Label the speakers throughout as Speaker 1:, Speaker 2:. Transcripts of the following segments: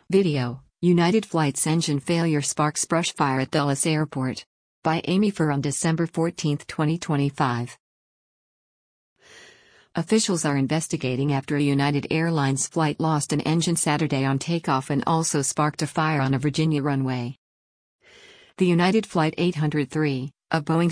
Speaker 1: Video: United Flight's engine failure sparks brush fire at Dulles Airport. By Amy Furr on December 14, 2025. Officials are investigating after a United Airlines flight lost an engine Saturday on takeoff and also sparked a fire on a Virginia runway. The United Flight 803, a Boeing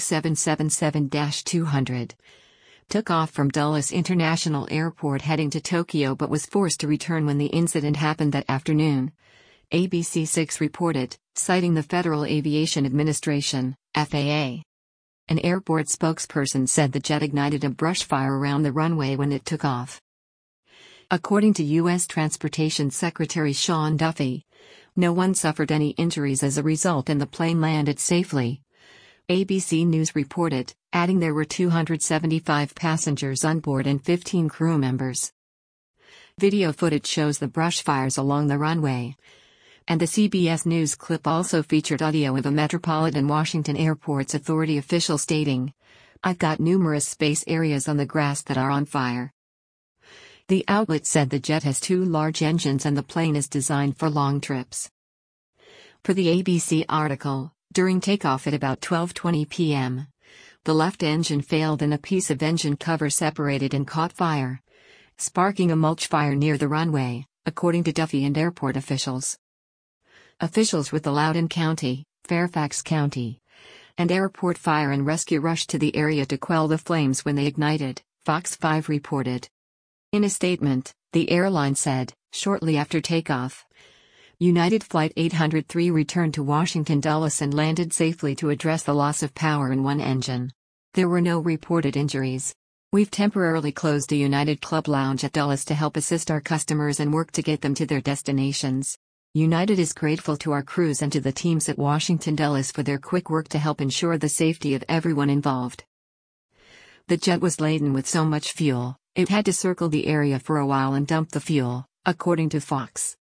Speaker 1: 777-200, took off from Dulles International Airport heading to Tokyo but was forced to return when the incident happened that afternoon. ABC6 reported, citing the Federal Aviation Administration, FAA. An airport spokesperson said the jet ignited a brush fire around the runway when it took off. According to U.S. Transportation Secretary Sean Duffy, no one suffered any injuries as a result and the plane landed safely. ABC News reported, adding there were 275 passengers on board and 15 crew members. Video footage shows the brush fires along the runway. And the CBS News clip also featured audio of a Metropolitan Washington Airport's authority official stating, "I've got numerous space areas on the grass that are on fire." The outlet said the jet has two large engines and the plane is designed for long trips. Per the ABC article, during takeoff at about 12:20 p.m., the left engine failed and a piece of engine cover separated and caught fire, sparking a mulch fire near the runway, according to Duffy and airport officials. Officials with the Loudoun County, Fairfax County, and Airport Fire and Rescue rushed to the area to quell the flames when they ignited, Fox 5 reported. In a statement, the airline said, shortly after takeoff, United Flight 803 returned to Washington Dulles and landed safely to address the loss of power in one engine. There were no reported injuries. We've temporarily closed a United Club Lounge at Dulles to help assist our customers and work to get them to their destinations. United is grateful to our crews and to the teams at Washington Dulles for their quick work to help ensure the safety of everyone involved. The jet was laden with so much fuel, it had to circle the area for a while and dump the fuel, according to Fox.